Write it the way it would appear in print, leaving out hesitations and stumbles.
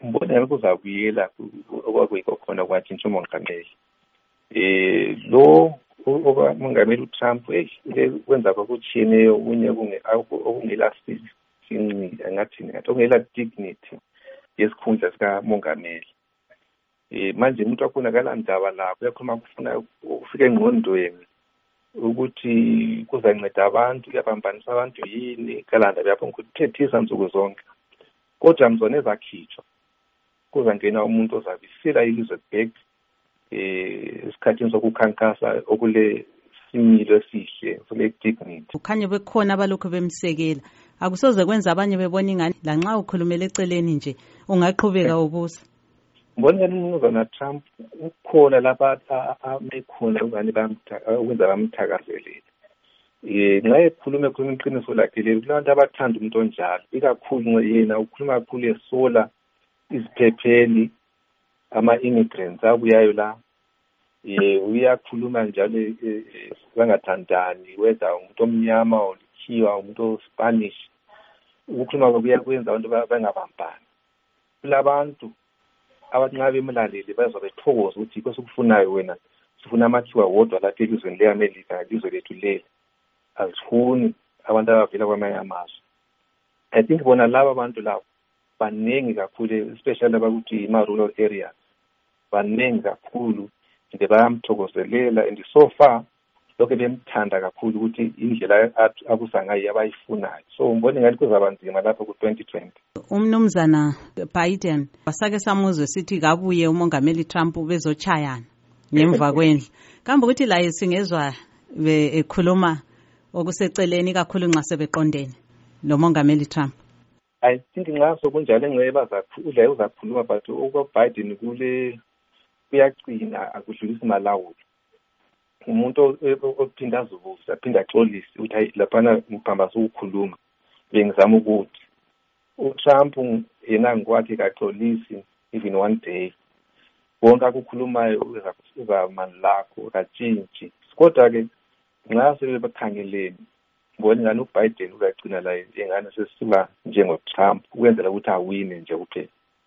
Ngibona ngabe kuzabuyela okwakuyikho khona kwatshintsha umongameli. Lo umongameli uTrump kwenza kwakutshiyeneyo unye okungela sinci ngathi okungela dignity yesikhundla sikamongameli. Manje umuntu wakhona ndaba lapho yakhuluma kufuna ukufika engqondweni ukuthi kuzanceda abantu, kuyabambanisa abantu yini, kalanda yapho ukuthethisa nsuku zonke. Kodwa mzona ezakhitshwa kuzangena umuntu ozabisela Elizabeth esikhathini sokukhankasa okule similo esihle kule dignity. Ukhanye bekhona abalokho bemsekela, akusoze kwenza abanye bebona ingani lanxa ukhulumela eceleni nje ungaqhubeka ubusa. Ngibona umnumzana Trump ukhona lapha amekhona ukanye ukwenza bamthakazelele. Nxa ekhuluma iqiniso lakhe leli kulantu abathanda umuntu onjalo, ikakhulu yena ukhuluma kakhulu esola iziphepheli ama-immigrants abuyayo la. Uyakhuluma njalo bangathandani, whether umuntu omnyama olikhiwa umuntu oSpanish. Ukukhuluma kuyakwenza abantu bangabambani. Kulabantu abathi nxa bemlaleli bazobe bethokoza ukuthi yikho sikufunayo wena, sifuna amakhiwa wodwa lapha elizweni le-America, ilizwe lethu leli. Asifuni abantu abavela kwamanye amazwe. I think bona laba abantu labo baningi kakhulu, especially abakuthi ima-rural areas, baningi kakhulu nje bayamthokozelela, and so far lokho bemthanda kakhulu ukuthi indlela abusa ngayo abayifunayo. So ngibona ngathi kuzaba nzima lapho ku-2020. Umnumzana Biden wasake samuzwe sithi kabuye umongameli Trump bezochayana ngemva kwendlu. Kambe ukuthi la singezwa ekhuluma okuseceleni kakhulu nxa sebeqondene lo mongameli Trump. I think nxa sokunjalo engceba zakhula uzakhuluma, but uBiden kuyaqina akudlulisi malawulo. Umuntu ophinda azubusa aphinda axolise ukuthi hayi laphana ngiphambanisa ukukhuluma bengizama ukuthi uTrump yena ngokwakhe kaxolisi even one day. Wonke akukhulumayo uzamani lakho katshintshi. Kodwa-ke nxa sebebakhangeleni ngibona ingani uBiden uzagcina la engane sesiba njengoTrump ukwenzela ukuthi awine nje kuphela.